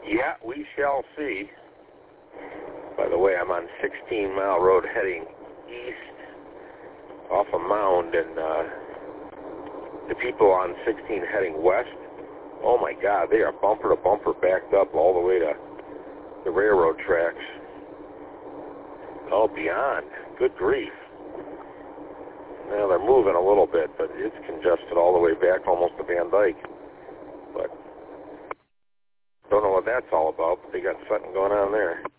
Yeah, we shall see. By the way, I'm on 16 Mile Road heading east off a mound, and the people on 16 heading west, oh my God, they are bumper to bumper backed up all the way to the railroad tracks. Oh, beyond. Good grief. Now they're moving a little bit, but it's congested all the way back almost to Van Dyke. But don't know what that's all about, but they got something going on there.